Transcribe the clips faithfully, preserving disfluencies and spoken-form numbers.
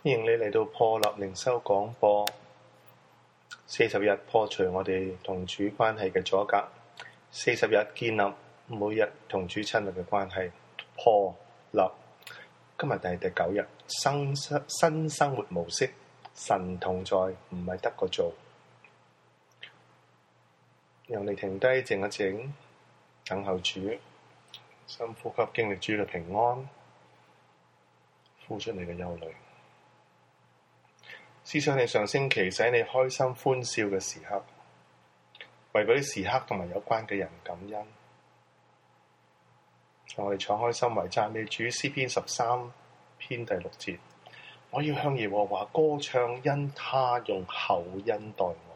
歡迎你嚟到破立靈修廣播，四十日破除我哋同主關係嘅阻隔，四十日建立每日同主親密嘅關係。破立，今日係第九日，新新生活模式，神同在，唔係得個做。讓你停低靜一靜，等候主，深呼吸，經歷主嘅平安，呼出你嘅憂慮。思想你上星期使你開心歡笑嘅時刻，為嗰啲時刻同埋有關嘅人感恩。我哋敞開心懷讚美主，詩篇十三篇第六節，我要向耶和華歌唱，因他用厚恩待我。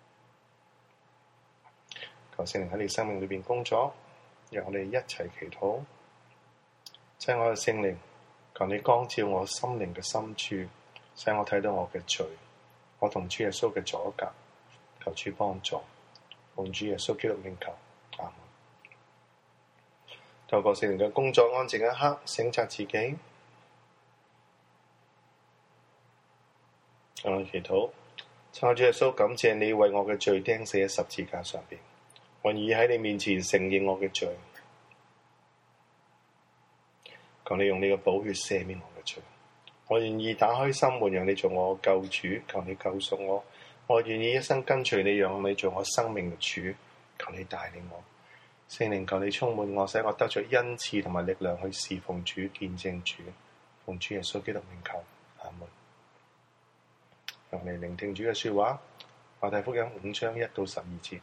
求聖靈喺你生命裏邊工作，讓我哋一齊祈禱。親愛嘅聖靈，求你光照我心靈嘅深處，使我睇到我嘅罪，我同主耶穌嘅阻隔，求主幫助，奉主耶穌基督名求，阿門。透過聖靈嘅工作，安靜一刻，省察自己。我哋祈禱，親愛主耶穌，感謝你為我嘅罪釘死喺十字架上邊，我願意喺你面前承認我嘅罪，求你用你嘅寶血赦免我嘅罪。我願意打開心門，讓你做我救主，求你救贖我。我願意一生跟隨你，讓你做我生命嘅主，求你帶領我。聖靈，求你充滿我，使我得着恩賜同埋力量去侍奉主、見證主。奉主耶穌基督名求，阿門。讓我哋聆聽主嘅說話。馬太福音五章一到十二節。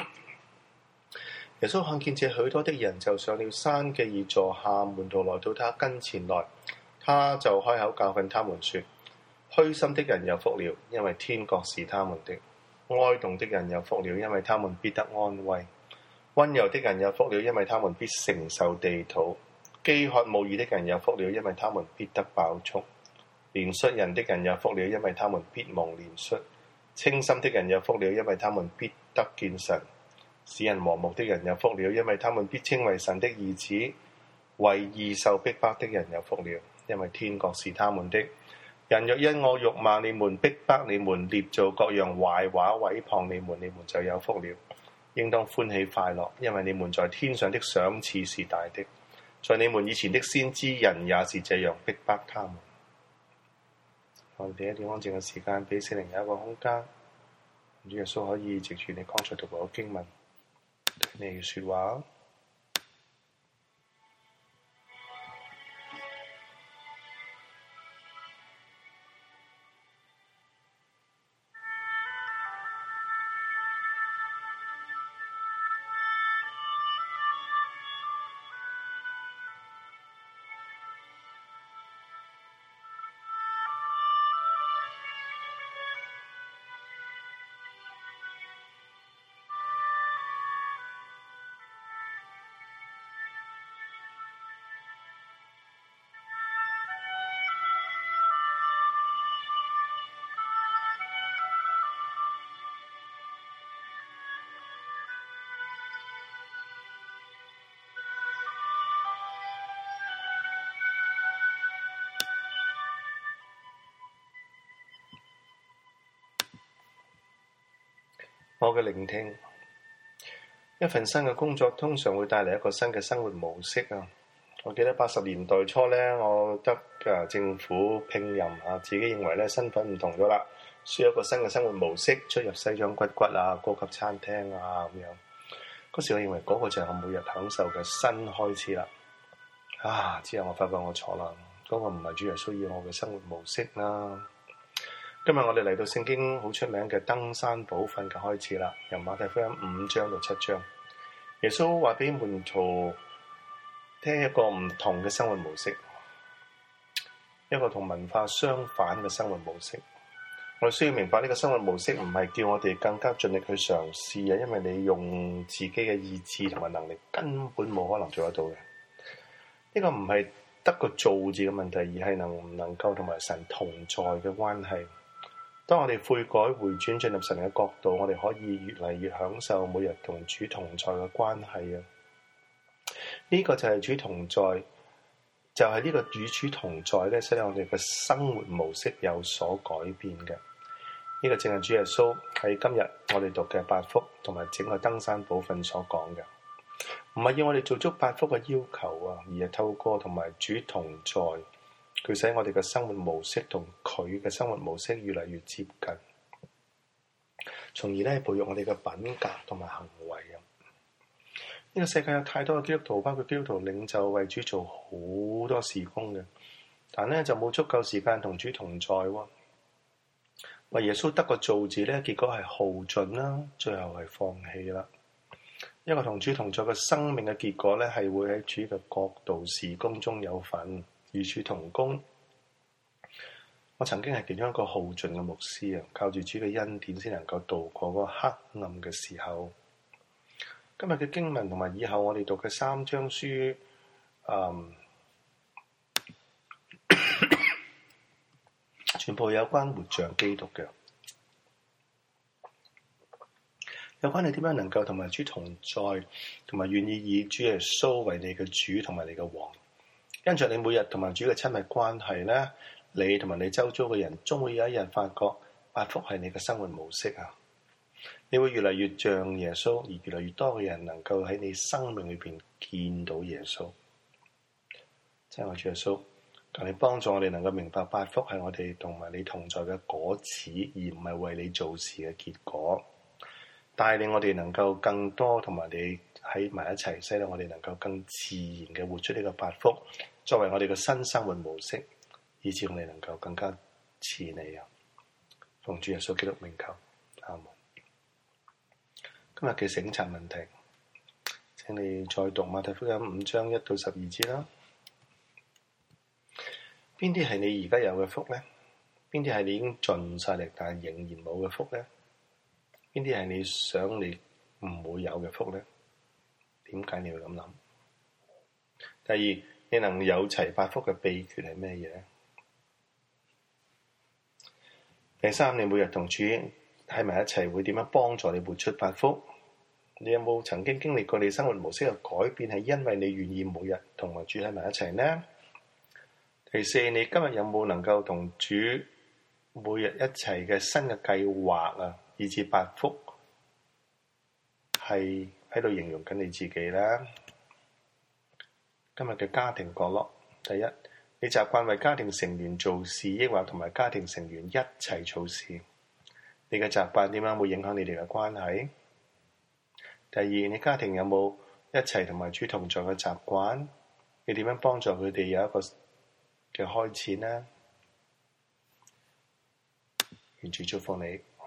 耶穌看見這許多的人，就上了山，既已坐下，門徒來到他跟前來。他就開口教訓他們說：虛心的人有福了，因為天國是他們的；哀慟的人有福了，因為他們必得安慰；溫柔的人有福了，因為他們必承受地土；飢渴慕義的人有福了，因為他們必得飽足；憐恤人的人有福了，因為他們必蒙憐恤；清心的人有福了，因為他們必得見神；使人和睦的人有福了，因為他們必稱為神的兒子；為義受逼迫的人有福了，因為天國是他們的。人若因我辱罵你們、逼迫你們、捏造各樣壞話毀謗你們，你們就有福了。應當歡喜快樂，因為你們在天上的賞賜是大的。在你們以前的先知人也是這樣逼迫他們。我哋俾一點安靜嘅時間，俾聖靈有一個空間，主耶穌可以藉住你剛才讀過嘅經文對你嘅說話。我嘅聆聽，一份新嘅工作通常會帶嚟一個新嘅生活模式啊！我記得八十年代初咧，我得嘅政府聘任啊，自己認為咧身份唔同咗啦，需要一個新嘅生活模式，出入西裝骨骨啊，高級餐廳啊咁樣。嗰時我認為嗰個就係我每日享受嘅新開始啦。啊！之後我發覺我錯啦，嗰個唔係主耶穌要我嘅生活模式啦。今日我哋嚟到聖經好出名嘅登山寶訓嘅開始啦，由馬太福音五章到七章，耶穌話俾門徒聽一個唔同嘅生活模式，一個同文化相反嘅生活模式。我哋需要明白呢個生活模式唔係叫我哋更加盡力去嘗試啊，因為你用自己嘅意志同埋能力根本冇可能做得到嘅。呢個唔係得個做字嘅問題，而係能唔能夠同埋神同在嘅關係。當我哋悔改回轉進入神嘅國度，我哋可以越嚟越享受每日同主同在嘅關係啊！呢、這個就係主同在就係呢個與主同在咧，使到我哋嘅生活模式有所改變嘅。呢個正係主耶穌喺今日我哋讀嘅八福同埋整個登山寶訓所講嘅，唔係要我哋做足八福嘅要求啊，而係透過同埋主同在，佢使我哋嘅生活模式同佢嘅生活模式越嚟越接近，從而咧培育我哋嘅品格同埋行為啊。呢個世界有太多嘅基督徒，包括基督徒領袖為主做好多事工嘅，但咧就冇足夠時間同主同在喎。為耶穌得個造字咧，結果係耗盡啦，最後係放棄啦。一個同主同在嘅生命嘅結果咧，係會喺主嘅國度事工中有份，與主同工。我曾經係其中一個耗盡嘅牧師啊，靠住主嘅恩典先能夠度過嗰個黑暗嘅時候。今日嘅經文同埋以後我哋讀嘅三章書，嗯，全部有關活像基督嘅，有關你點樣能夠同埋主同在，同埋願意以主耶穌為你嘅主同埋你嘅王。跟住你每日同埋主嘅親密關係咧，你同埋你周遭嘅人，終會有一日發覺八福係你嘅生活模式啊！你會越嚟越像耶穌，而越嚟越多嘅人能夠喺你生命裏邊見到耶穌。親愛的主耶穌，求你幫助我哋能夠明白八福係我哋同埋你同在嘅果子，而唔係為你做事嘅結果。帶領我哋能夠更多同埋你喺埋一齊，使到我哋能夠更自然嘅活出呢個八福，作為我哋嘅新生活模式，以致我哋能夠更加似你啊！奉主耶穌基督名求，阿門。今日嘅省察問題，請你再讀馬太福音五章一到十二節啦。邊啲係你而家有嘅福呢？邊啲係你已經盡晒力但係仍然冇嘅福呢？邊啲係你想你唔會有嘅福呢？點解你會咁諗？第二，你能有齊八福嘅秘訣係咩嘢？第三，你每日同主喺埋一齊會點樣幫助你活出八福？你有冇曾經經歷過你生活模式嘅改變，係因為你願意每日同埋主喺埋一齊呢？第四，你今日有冇能夠同主每日一齊嘅新嘅計劃啊，以至八福係喺度形容緊你自己啦？今日嘅家庭角落，第一，你習慣為家庭成員做事，抑或同埋家庭成員一齊做事？你嘅習慣點樣會影響你哋嘅關係？第二，你家庭有冇一齊同埋主同在嘅習慣？你點樣幫助佢哋有一個嘅開始呢？願主祝福你。